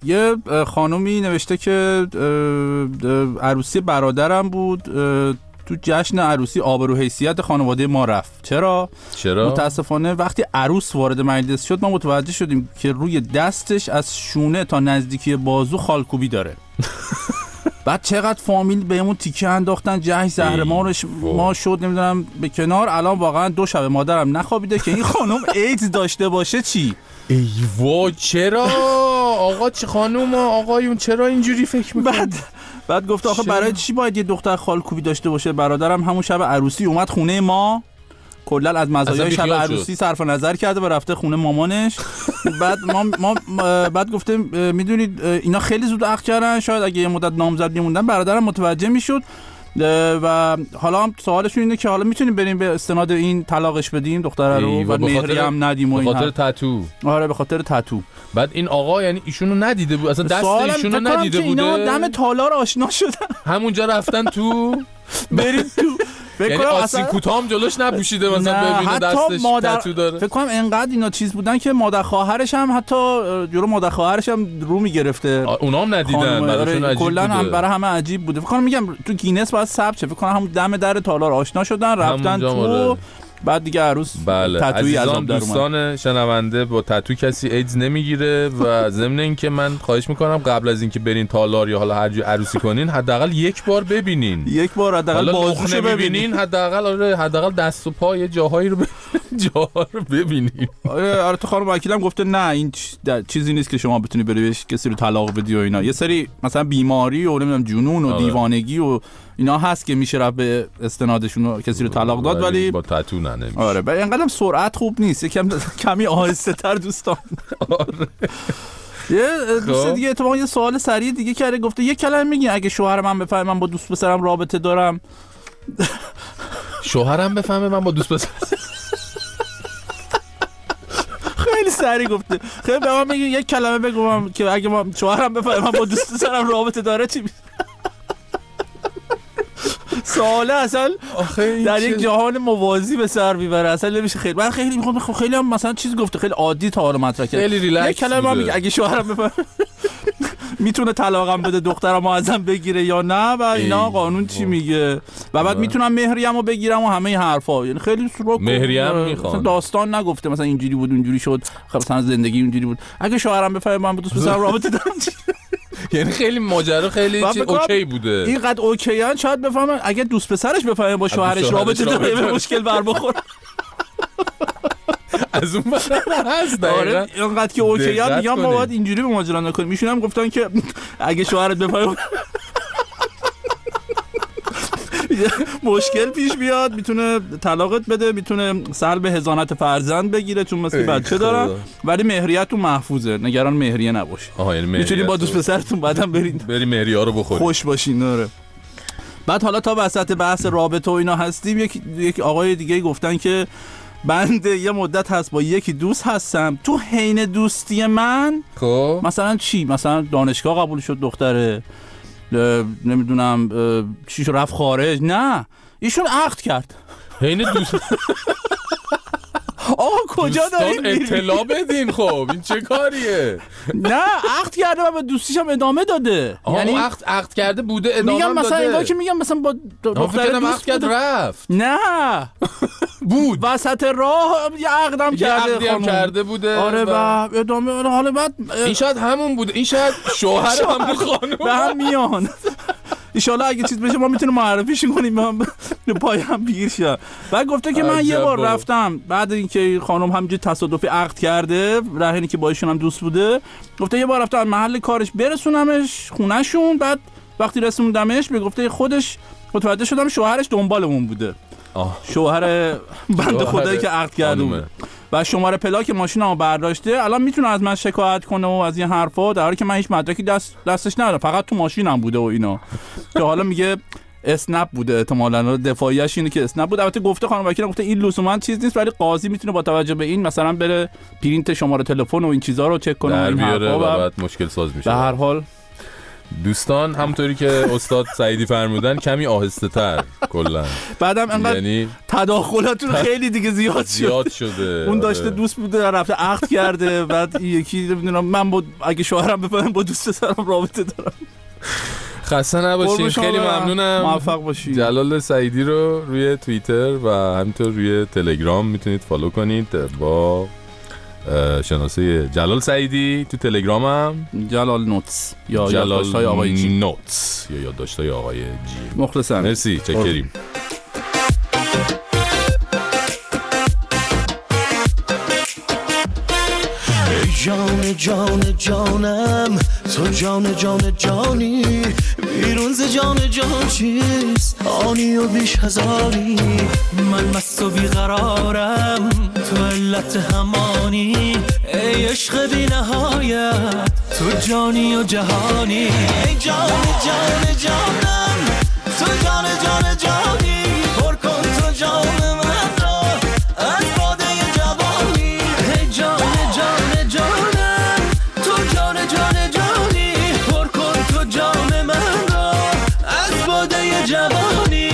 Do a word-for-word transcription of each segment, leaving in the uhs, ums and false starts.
یه خانومی نوشته که عروسی برادرم بود، تو جشن عروسی آبرو حیثیت خانواده ما رفت. چرا؟ چرا؟ متاسفانه وقتی عروس وارد مجلس شد ما متوجه شدیم که روی دستش از شونه تا نزدیکی بازو خالکوبی داره. بعد چقدر فامیل بهمون تیکه انداختن، جهش زهرمارش ما شد نمیدونم به کنار. الان واقعا دو شب مادرم نخوابیده که این خانم ایدز داشته باشه. چی؟ ای وای چرا؟ آقا چه خانم آقایون چرا اینجوری فکر میکنن؟ بعد بعد گفت آخه برای چی باید یه دختر خالکوبی داشته باشه؟ برادرم همون شب عروسی اومد خونه ما، کلا از مزایای شب عروسی صرف نظر کرده و رفته خونه مامانش. بعد ما, ما بعد گفته میدونید اینا خیلی زود عقد کردن، شاید اگه یه مدت نامزد میموندن برادرم متوجه میشد و حالا هم سوالشون اینه که حالا میتونیم بریم به استناد این طلاقش بدیم دختره رو و مهری هم ندیم و این به خاطر تاتو. آره به خاطر تاتو. بعد این آقا یعنی ایشونو ندیده بود اصلا، دست ایشونو ندیده بوده، اینا دم تالار آشنا شدن همونجا رفتن تو بریم تو یعنی آسین کوتام جلوش نپوشیده مثلا ببینه دستش تاتو داره. فکر کنم انقدر اینا چیز بودن که مادر خواهرش هم حتی جلو مادر خواهرش هم رو میگرفته، اونا هم ندیدن، براشون عجیب کلا هم برای همه عجیب بوده. فکر کنم میگم تو گینس باید ثبت شه، فکر کنم همون دم در تالار آشنا شدن رفتن تو، بعد دیگه عروس بله. تاتویی از اون دوستان شنونده با تاتو کسی ایدز نمیگیره و ضمن اینکه من خواهش میکنم قبل از اینکه برین تالار یا حالا هر جای عروسی کنین حداقل یک بار ببینین، یک بار حداقل بازوشو ببینین، حداقل آره حداقل دست و پا یه جاهایی رو جاها رو ببینین. آره آره تو خانم وکیلم گفته نه این چیزی نیست که شما بتونی بری بهش کسی رو طلاق بدی و اینا، یه سری مثلا بیماری و نمیدونم جنون و آره. دیوانگی و اینا هست که میشه رفت به استنادشون و کسی رو طلاق داد، ولی با تاتو نه نمیشه. آره بعد اینقدرم سرعت خوب نیست، یکم کمی آهسته تر دوستان. آره یه دوست دیگه اتفاقا یه سوال سریع دیگه کرده، گفته یه کلمه میگی اگه شوهر من بفهمه من با دوست پسرم رابطه دارم؟ شوهرم بفهمه من با دوست پسرم خیلی سریع گفته. خیلی به من میگه یک کلمه بگم که اگه ما شوهرم بفهمه من با دوست پسرم رابطه داره چی؟ سواله اصلا در یک جهان موازی به سر میبره، اصلا نمیشه. خیلی من خیلی میخوام خیلی هم مثلا چیز گفته خیلی عادی تا حالا مطرح کرد، خیلی ریلکس. یک کلمه میگه اگه شوهرم بفهمه میتونه طلاقم بده دخترمو ازم بگیره یا نه و اینا قانون چی میگه و بعد میتونم مهریه‌مو بگیرم و همه این حرفا، یعنی خیلی سروک مهریه‌ام میخوان، داستان نگفته مثلا اینجوری بود اونجوری شد، خب مثلا زندگی اونجوری بود اگه شوهرم بفهمه من با دوست پسرم رابطه دارم. یعنی خیلی ماجرا خیلی چی اوکی بوده، اینقدر اوکی ان شاید بفهمن اگه دوست پسرش بفهمه با شوهرش رابطه داره به مشکل بر بخوره. از اون برای هست دقیقا اینقدر که اوکی ان میگم ما باید اینجوری به ماجرا نکنیم. میشون هم گفتن که اگه شوهرت بفهمه مشکل پیش بیاد میتونه طلاقت بده، میتونه سلب حضانت فرزند بگیره چون مثل بچه دارن، ولی مهریه‌تون محفوظه، نگران مهریه نباش. آها یعنی میتونید با دوست پسرتون بعدم برین بریم مهریه رو بخورید خوش باشین. آره بعد حالا تا وسط بحث رابطه و اینا هستیم یک یک آقای دیگه گفتن که بنده یه مدت هست با یکی دوست هستم، تو حین دوستی من خب مثلا چی مثلا دانشگاه قبول شد دختره، نمیدونم چی شو رفت خارج، نه ایشون عقد کرد حین دوست. آقا کجا دارین اطلاع بدین خب این چه کاریه؟ نه عقد کرده و به دوستیش هم ادامه داده، یعنی عقد عقد کرده بوده ادامه میگم داده. مثلا انگار که میگم مثلا با دختر دوست عقد کرد رفت، نه بود وسط راه یه عقدم کرده خانم کرده بوده. آره و ادامه حالا بعد این شاید همون بوده، این شاید شوهر همون خانم به هم میان. ایشالا اگه چیز بشه ما میتونیم معرفیش کنیم به پای هم پیر شه. بعد گفته که من یه بار رفتم بعد اینکه خانم همینجوری تصادفی عقد کرده راهنی که با ایشون هم دوست بوده، گفته یه بار رفتم محل کارش برسونمش خونهشون، بعد وقتی رسوندمش به گفته خودش متوجه شدم شوهرش دنبالمون بوده. آه. شوهر بنده خدایی که عقد کرده بود و شماره پلاک ماشینمو برداشته، الان میتونه از من شکایت کنه و از این حرفا، در حالی که من هیچ مدرکی دست دستش ندارم، فقط تو ماشینم بوده و اینا. که حالا میگه اسنپ بوده، احتمالاً دفاعیش اینه که اسنپ بوده. البته گفته خانم وکیل گفته این لزوما چیز نیست، ولی قاضی میتونه با توجه به این مثلا بره پرینت شماره تلفن و این چیزا رو چک کنه و این حرفا و بعد مشکل ساز میشه. به هر حال دوستان همونطوری که استاد سعیدی فرمودن کمی آهسته تر کلا. بعدم انقدر یعنی تداخلاتون خیلی دیگه زیاد شد. زیاد شده. اون داشته دوست بوده رفته عقد کرده، بعد یکی نمیدونم من با اگه شوهرم بفهمم با دوست سرم رابطه دارم. خسته نباشین، خیلی ممنونم. موفق باشید. جلال سعیدی رو روی توییتر و همینطور روی تلگرام میتونید فالو کنید با شناسه جلال سعیدی. تو تلگرامم جلال نوتس یا یادداشت‌های آقای جی نوتس یا یادداشت‌های آقای جی. مخلصم. مرسی، چکریم. جان جان جانم تو جان جان جانی، بیرون ز جان جان چیست آنی و بیش هزاری. من مست و بیقرارم تو علت همانی، ای عشق بی نهایت تو جانی و جهانی. ای جان جان جانم تو جان جان جانی، پر کن تو جان من را از باده جوانی. ای جان جان جانم تو جان جان جانی، پر کن تو جان من را از باده جوانی.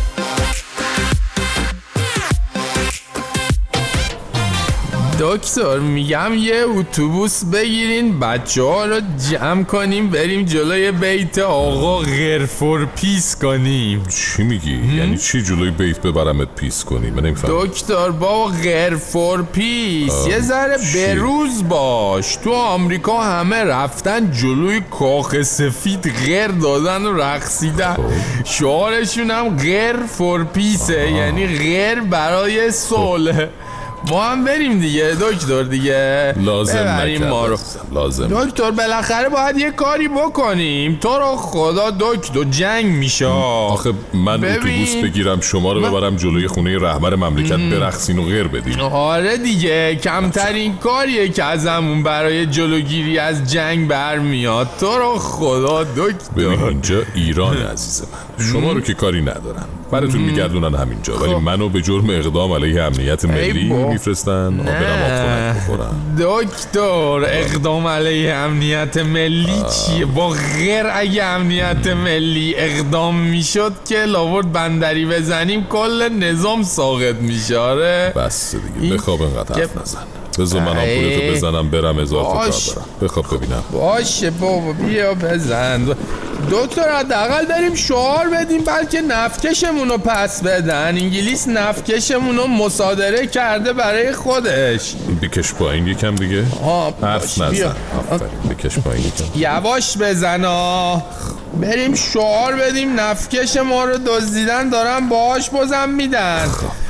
دکتر میگم یه اتوبوس بگیرین بچه ها رو جمع کنیم بریم جلوی بیت آقا غرفور پیس کنیم. چی میگی؟ هم؟ یعنی چی جلوی بیت ببرمت پیس کنیم؟ من نمیفهم. دکتر بابا غرفور پیس یه ذره بروز باش. تو آمریکا همه رفتن جلوی کاخ سفید غر دادن و رقصیدن، شعارشون هم غرفور پیسه، یعنی غر برای صلح. ما هم بریم دیگه دکتر دیگه، لازم ببریم ما رو. لازم دکتر بالاخره باید یه کاری بکنیم. تو رو خدا دکتر جنگ میشه. آخه من ببین. اتوبوس بگیرم شما رو ببرم جلوی خونه رهبر مملکت برقصین و غیر بدین؟ آره دیگه، کمترین کاریه که ازمون برای جلوگیری از جنگ برمیاد. تو رو خدا دکتر. ببین اینجا ایران عزیز من، شما رو که کاری ندارن، براتون میگردونن همینجا، ولی منو به جرم اقدام علیه امنیت ملی میفرستن آبرم آب بخورم. دکتر اقدام علیه امنیت ملی چیه؟ با غیر اگه امنیت ملی اقدام میشد که لاورد بندری بزنیم کل نظام ساقط میشه. آره بس دیگه بخواب اینقدر حرف نزن. بذار من آمپولتو بزنم برم هزار تا کار برم. بخواب ببینم. باشه بابا بیا بزن. دکتر حداقل داریم شعار بدیم بلکه نفکشمونو پس بدن. انگلیس نفکشمونو مصادره کرده برای خودش. بکش پایین یکم دیگه. حرف نزن. آفرین بکش پایین یکم. یواش بزن ها. بریم شعار بدیم نفکش ما رو دزدیدن دارن باهاش بازم میدن.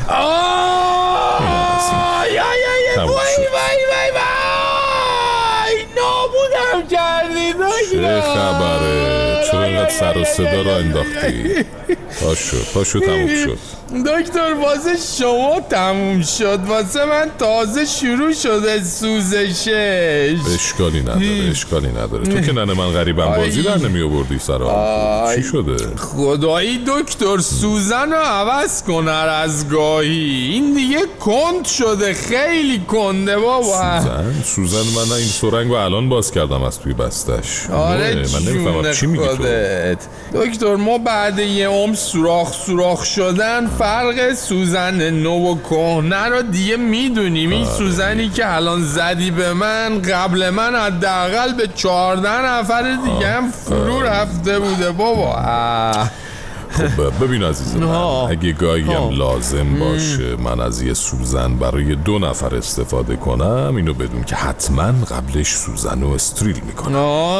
آه یا یا یا وای وای وای وای نابودم کردی دکتر. چه خبره؟ چرا اینقدر سر و صدا را انداختی؟ پاشو پاشو تموم شد دکتر. واسه شما تموم شد، واسه من تازه شروع شده سوزشش. اشکالی نداره اشکالی نداره. تو که ننه من غریبم بازی در نمی آوردی سرا. چی شده؟ خدایی دکتر سوزن رو عوض کن هر از گاهی. این دیگه کند شده، خیلی کنده بابا. سوزن؟ سوزن من این سرنگ رو الان باز کردم از توی بستش. آره من نمیفهمم چی میگی تو. دکتر ما بعد یه عمر سوراخ سوراخ شدن فرق سوزن نو و کهنه رو دیگه میدونیم. این سوزنی که الان زدی به من قبل من حداقل به چهارده نفر دیگه هم فرو رفته بوده بابا. خب ببین عزیز من، اگه گاهی هم لازم باشه من از یه سوزن برای دو نفر استفاده کنم، اینو بدون که حتما قبلش سوزن رو استریل میکنم.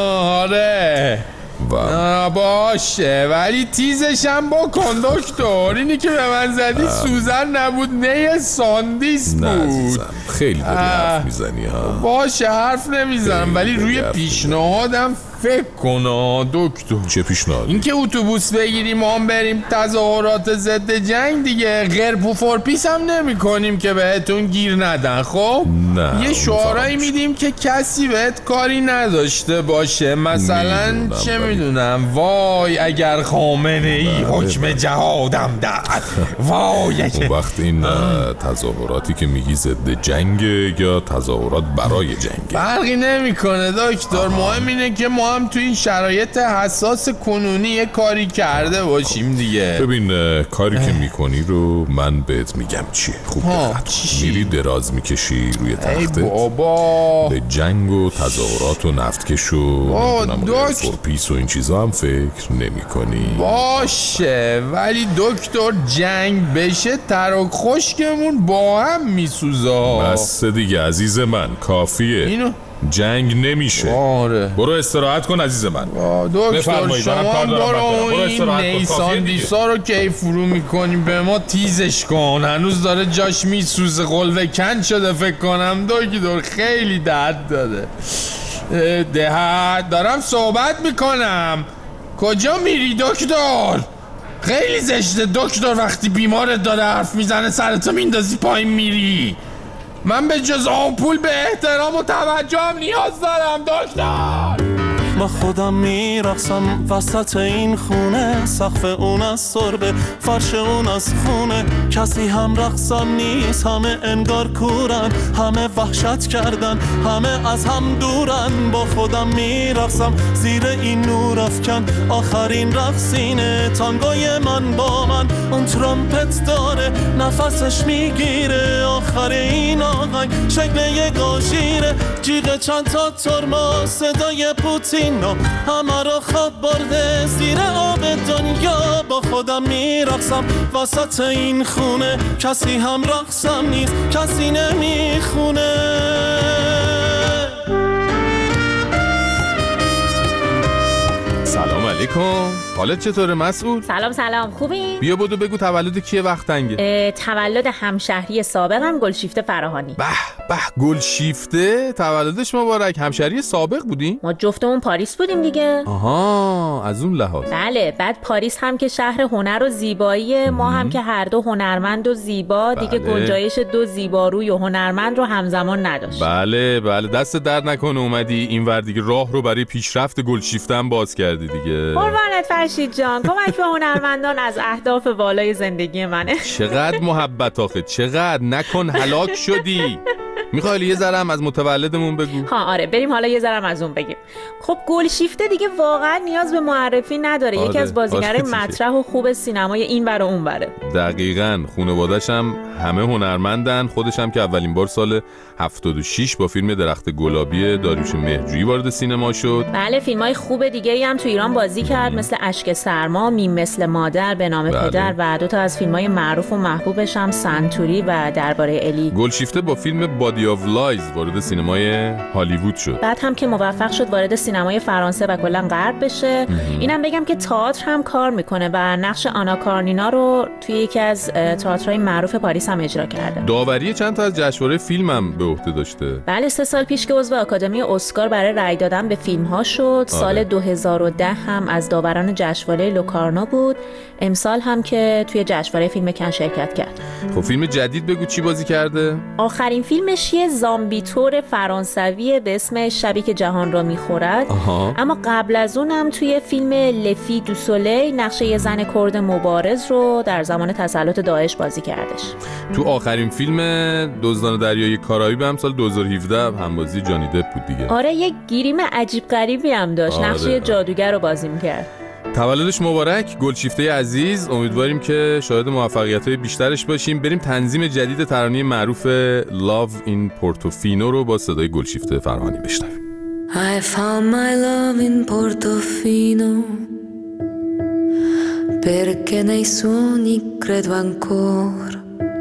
آره و باشه ولی تیزش هم بکن دکتر. اینی که به من زدی سوزن نبود، نه ساندیس بود. نه عزیزم خیلی داری حرف میزنی ها. باشه حرف نمیزنم ولی روی پیشنهادم فکر کن دکتر. چه پیشنهادی؟ این که اتوبوس بگیریم ما هم بریم تظاهرات ضد جنگ دیگه، غرب و فورپیس هم نمی کنیم که بهتون گیر ندن. خب نه یه شعارایی میدیم که کسی بهت کاری نداشته باشه، مثلا چه نمیدونم. وای اگر خامنه ای حکم جهادم داد. وای اون وقت این تظاهراتی که میگی ضد جنگ یا تظاهرات برای جنگ؟ فرقی نمیکنه دکتر، مهم اینه که ما هم تو این شرایط حساس کنونی یه کاری کرده باشیم دیگه. ببین کاری که میکنی رو من بهت میگم چیه. خوب دقت میری دراز میکشی روی تختت، بابا به جنگ و تظاهرات و نفتکش و فورپیس و این چیزا هم فکر نمی کنی؟ باشه، ولی دکتر جنگ بشه ترک خشکمون با هم میسوزا. بس دیگه عزیز من، کافیه. اینو جنگ نمیشه. آره. برو استراحت کن عزیز من. دکتر شما برو این نیسان دیسا رو کی فرو میکنیم به ما تیزش کن، هنوز داره جاش میسوزه، قلوه کن شده فکر کنم دکتر، خیلی درد داده. ده دارم صحبت میکنم. کجا میری دکتر؟ خیلی زشته دکتر وقتی بیمارت داره حرف میزنه سرتو میندازی پایین میری. من به جز آمپول به احترام و توجهم نیاز دارم دکتر. با خودم میرقصم وسط این خونه، سقف اون از سربه، فرش اون از خونه، کسی هم رقصم نیست، همه انگار کورن، همه وحشت کردن، همه از هم دورن. با خودم میرقصم زیر این نور افکن، آخرین رقصینه تانگوی من با من، اون ترامپت داره نفسش میگیره، آخر این آهنگ شکل یه گاژیره، جیغ چند تا ترما صدای پوتین همه را خواب برده زیر آب دنیا. با خودم میرقصم وسط این خونه، کسی هم رقصم نیست، کسی نمیخونه. سلام علیکم، حالت چطوره مسعود؟ سلام سلام، خوبی؟ بیا بدو بگو تولد کیه وقت تنگه؟ تولد همشهری سابقم گلشیفته فراهانی. به به، گلشیفته تولدش مبارک. همشهری سابق بودی؟ ما جفتمون پاریس بودیم دیگه. آها، از اون لحاظ. بله، بعد پاریس هم که شهر هنر و زیباییه، ما هم که هر دو هنرمند و زیبا. بله. دیگه گنجایش دو زیباروی و هنرمند رو همزمان نداشت. بله بله، دست درد نکنه اومدی اینور دیگه، راه رو برای پیشرفت گلشیفته هم باز کردی دیگه. قربانت فرشید جان، کمک به هنرمندان از اهداف والای زندگی منه. چقدر محبت آخه، چقدر. نکن هلاک شدی. میخوای یه ذره هم از متولدمون بگو؟ ها آره، بریم حالا یه ذره هم از اون بگیم. خب گلشیفته دیگه واقعا نیاز به معرفی نداره. آره. یکی از بازیگرای آره مطرح و خوب سینمای این ور و اون وره. دقیقاً. خانواده‌اش هم همه هنرمندن. خودش هم که اولین بار سال هفتاد و شش با فیلم درخت گلابی داریوش مهرجویی وارد سینما شد. بله، فیلمای خوب دیگه‌ای هم تو ایران بازی کرد، مثل اشک سرما، میم مثل مادر، به نام بله. پدر و دو تا از فیلمای معروف و محبوبش هم سنتوری و درباره الی. گلشیفته با فیلم بادی آف لایز وارد سینمای هالیوود شد. بعد هم که موفق شد وارد سینمای فرانسه و کلا غرب بشه. اینم بگم که تئاتر هم کار میکنه و نقش آنا کارنینا رو توی یکی از تئاترهای معروف پاریس هم اجرا کرده. داوری چند تا از جشنواره فیلم هم به عهده داشته. بله، سه سال پیش که عضو آکادمی اسکار برای رأی دادن به فیلم‌ها شد. آره. سال دو هزار و ده هم از داوران جشنواره لوکارنو بود. امسال هم که توی جشنواره فیلم کن شرکت کرد. خب فیلم جدید بگو چی بازی کرده؟ آخرین فیلمش یه زامبی تور فرانسویه به اسم شبی که جهان را میخورد. آها. اما قبل از اونم توی فیلم لفی دو سولی نقش یه زن کرد مبارز رو در زمان تسلط داعش بازی کردش. تو آخرین فیلم دزدان دریای کارائیب هم سال دو هزار و هفده همبازی جانی دپ بود دیگه. آره، یه گیریم عجیب غریبی هم داشت. آره. نقش یه جادوگر رو بازی میکرد. تولدش مبارک گلشیفته عزیز. امیدواریم که شاهد موفقیت‌های بیشترش باشیم. بریم تنظیم جدید ترانه معروف Love in Portofino رو با صدای گلشیفته فراهانی بشنویم. I found my love in Portofino perché nei suoni credo ancora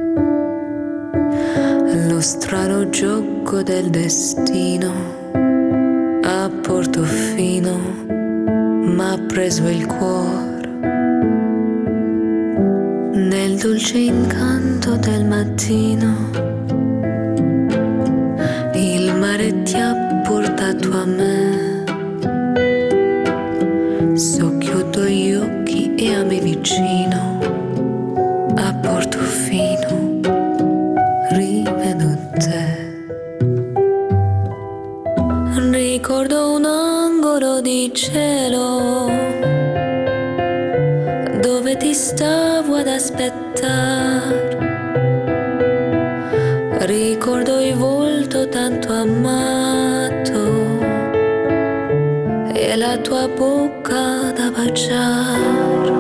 lo strano gioco del destino a Portofino m'ha preso il cuore nel dolce incanto del mattino il mare ti ha portato a me so chiudo gli occhi e a me vicino a Portofino rivedo te ricordo un angolo muro di cielo dove ti stavo ad aspettare. Ricordo il volto tanto amato e la tua bocca da baciare.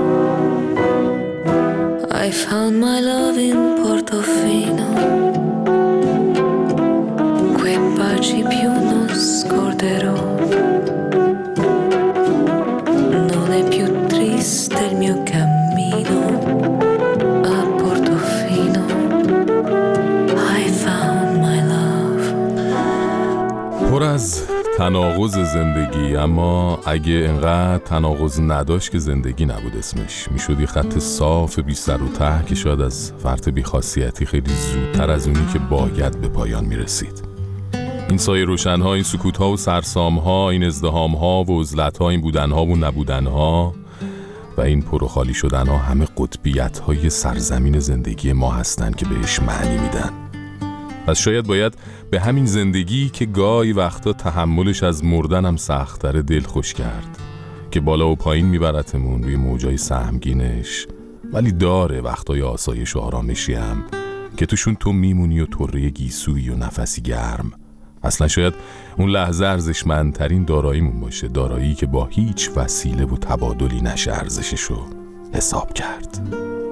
I found my love in Portofino, quei baci più non scorderò. Non è più triste il mio cammino a Portofino. I found my love. پر از تناقض زندگی، اما اگه انقدر تناقض نداشت که زندگی نبود اسمش. میشد یه خط صاف بی سر و ته که شاید از فرط بی‌خاصیتی خیلی زودتر از اونی که باید به پایان میرسید. این سایه روشنها، این سکوتها و سرسامها، این ازدهامها و عزلتها، این بودنها و نبودنها و این پر و خالی شدنها همه قطبیت‌های سرزمین زندگی ما هستن که بهش معنی میدن. پس شاید باید به همین زندگی که گاهی وقتا تحملش از مردن هم سخت‌تر دل خوش کرد، که بالا و پایین میبرتمون روی موجای سهمگینش، ولی داره وقتای آسایش و آرامشی هم که توشون تو میمونی و طره گیسویی و نفسی گرم. اصلا شاید اون لحظه ارزشمندترین داراییمون باشه، دارایی که با هیچ وسیله و تبادلی نشه ارزششو حساب کرد.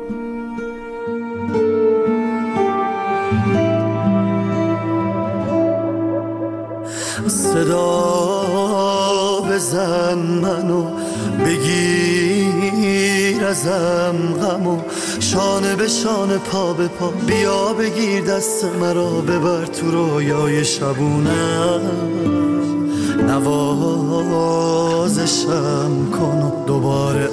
صدا بزن منو بگیر ازم غمو، شانه به شانه پا به پا بیا بگیر دست مرا، ببر تو رویای شبونم، نوازشم کنو، دوباره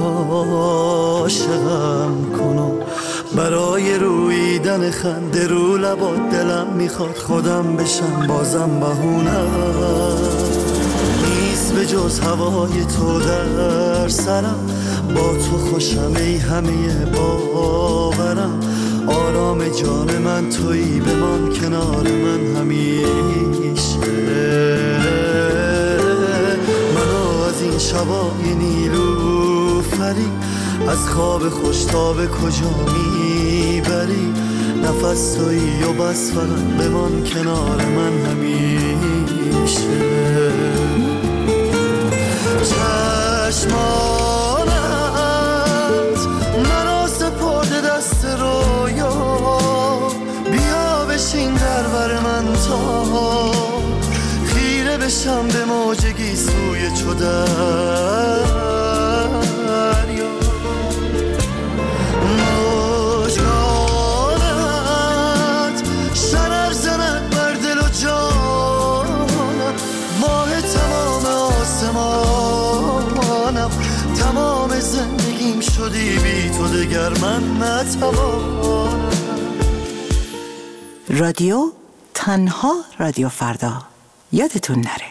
عاشقم کنو، برای رویدن خنده رو لبات دلم میخواد خودم بشم بازم بهونم، نیست به جز هوای تو در سرم، با تو خوشم ای همه باورم، آرام جان من تویی، بمان کنار من همیشه، منو از این شبای نیلوفری از خواب خوش تا به کجا میبری، نفس تویی و بس فقط بمان کنار من همیشه، چشمانت منو سپرده دست رویا، بیا بشین در بر من تا خیره بشم به موج گیسوی چو دریا، موجانت شرر زند بر دل و جانم، ماه تمام آسمانم، تمام زندگیم شدی بی تو دگر من نتوانم. رادیو تنها رادیو فردا، یادتون نره.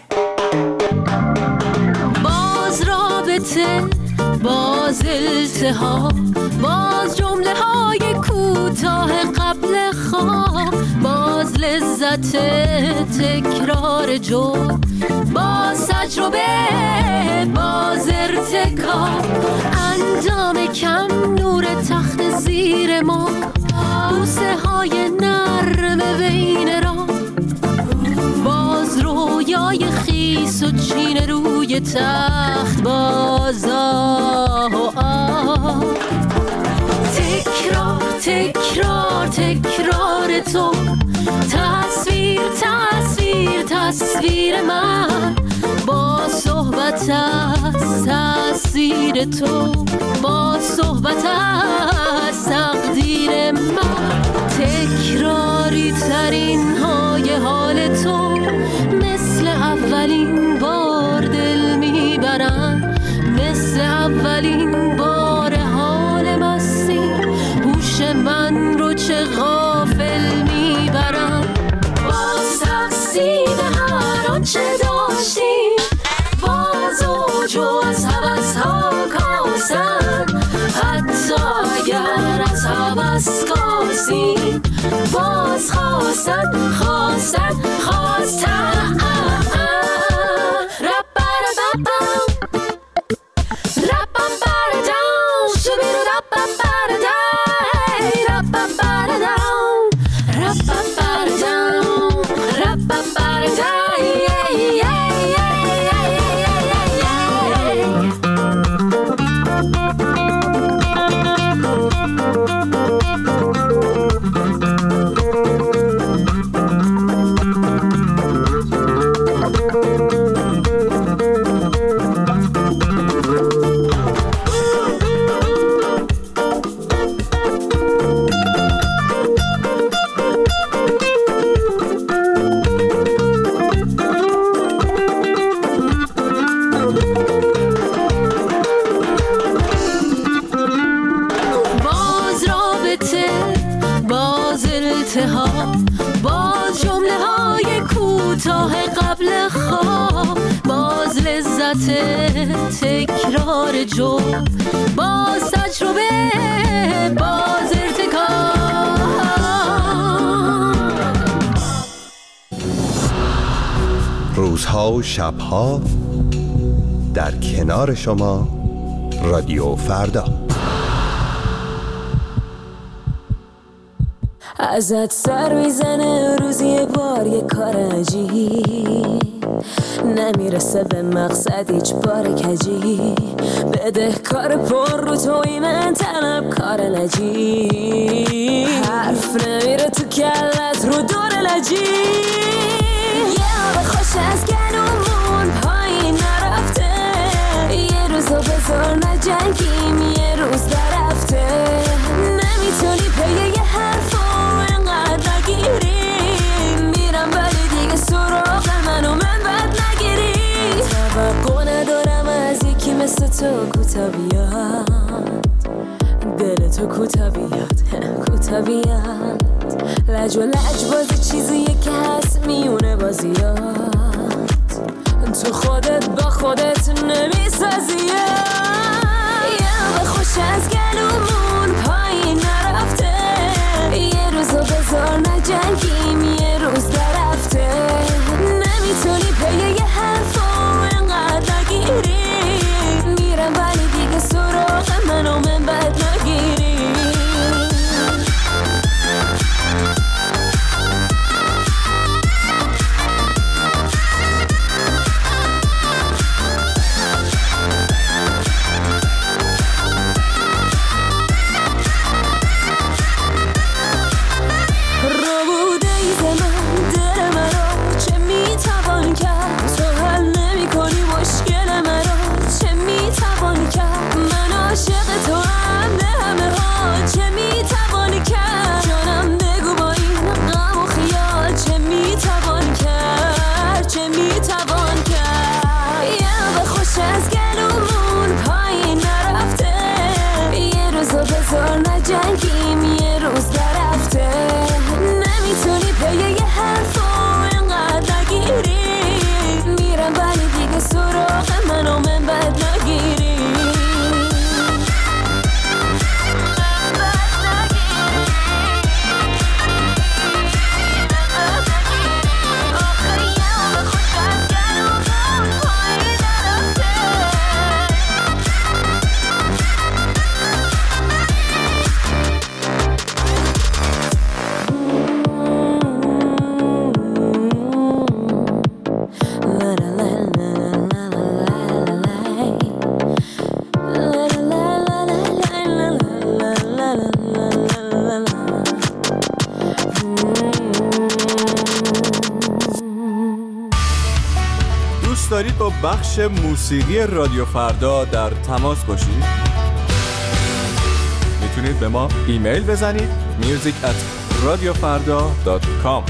باز رابطه، باز التهاب، باز جمله های کوتاه قبل خواب، باز لذت تکرار جرم، باز تجربه، باز ارتکاب، اندام کم، نور تخت زیر ما، بوسه های نرم بین را، باز رویای خیس و چین روی تخت، باز آه و آه، تکرار تکرار تکرار تو، تصویر تصویر تصویر من، با صحبت از تأثیر تو، با صحبت از تقدیر من، تکراری ترین های حال تو، مثل اولین بار دل میبرن، مثل اولین بار حال مستی، هوش من رو چه غافل میبرن، باز تقسیم هر آنچه داشتیم، باز اوج و از هوس ها کاسن، حتی اگر از هوس کاسیم، باز خواستن خواستن خواستن، رب رب باز جمله های کوتاه قبل خواب، باز لذت تکرار جمل، باز تجربه، باز ارتکاب. روزها و شبها در کنار شما رادیو فردا. ازت سر میزنه روزی یه بار یه کار عجیب، نمیرسه به مقصد هیچ بار کجی، بده کار پر رو توی من طلب کار نجیب، حرف نمیره تو کلت رو دور لجی، یه آب خوش از گلومون پایین نرفته، یه روزو بذار نجنگیم یه روز درفته، نمیتونی پیه یه حرفو انقدر نگیری، میرم ولی دیگه سراغ منو من بد نگیری، توقع ندارم از یکی مثل تو کوتا بیاد، دل تو کوتا بیاد کوتا بیاد، لج و لج بازی چیزیه که هست میونه بازیات، تو خودت با خودت نمیسازی، یه خوش از گلومون پایین نرفته، یه روزو بذار نجنگیم یه روز درفته، نمیتونی پیه یه حرفو انقدر نگیری، میرم ولی دیگه سراغ منو من بد نگیری. جنگیم یه روز درفته، نمیتونی پیه یه حرفو انقدر نگیری، میرم ولی دیگه سراغ منو من بد نگیری. دارید با بخش موسیقی رادیو فردا در تماس باشید؟ میتونید به ما ایمیل بزنید میوزیک ات رادیو فردا دات کام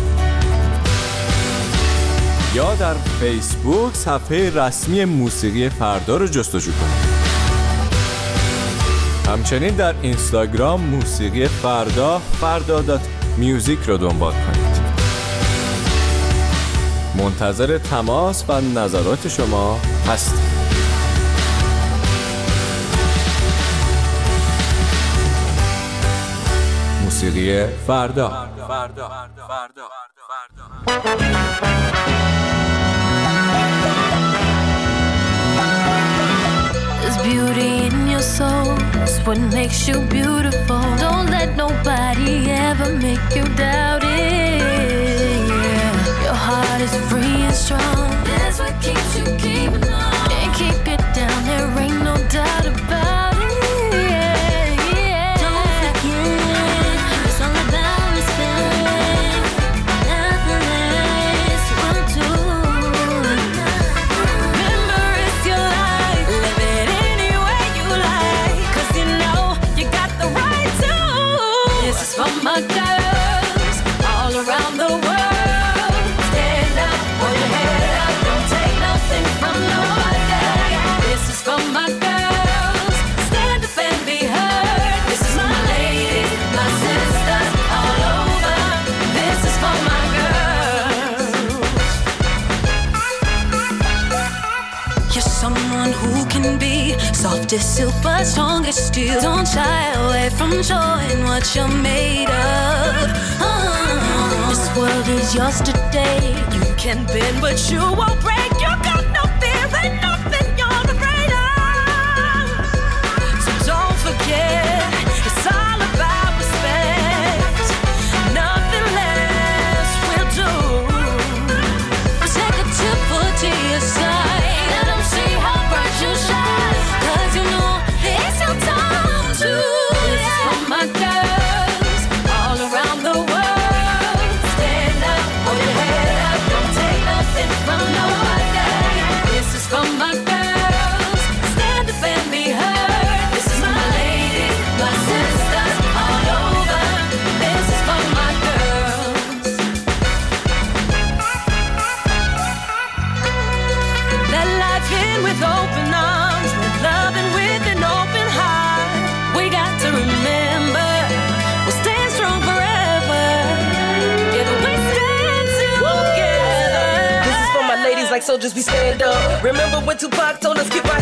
یا در فیسبوک صفحه رسمی موسیقی فردا رو جستجو کنید. همچنین در اینستاگرام موسیقی فردا فردا دات میوزیک رو دنبال کنید. منتظر تماس و نظرات شما هستیم. موسیقی فردا. فردا. فردا. فردا. what makes you beautiful. Don't let nobody ever make you doubt it. Yeah. Your heart is free and strong. That's what keeps you keeping on. Can't keep it down, there ain't no doubt about it. Yeah, yeah. Don't forget, it's all about respect. Nothing less will do. Remember, it's your life. Live it any way you like. 'Cause you know you got the right to. This is for my girls all around the world. Stand up, hold your head up, don't take nothing from nobody. This is for my girls, stand up and be heard. This is my ladies, my sisters all over. This is for my girls. You're someone who can be soft as silk but strong as steel. Don't shy away from showing what you're made of. Oh, this world is yours today. You can bend but you won't break. You got no fear and nothing you're afraid of. So don't forget, it's all about respect. Nothing less will do. Take a tip to your side. Let them see how bright you shine. 'Cause you know it's your time to. This is for my girls all around the world. Stand up, hold your head up, don't take nothing from nobody. This is for my girls, stand up and be heard. This is my ladies, my sisters all over. This is for my girls. Let life in with open arms, let love in with an open heart. We got to remember, we'll stand strong forever. Together we stand together. This is for my ladies like soldiers, we stand up. Remember when Tupac told us keep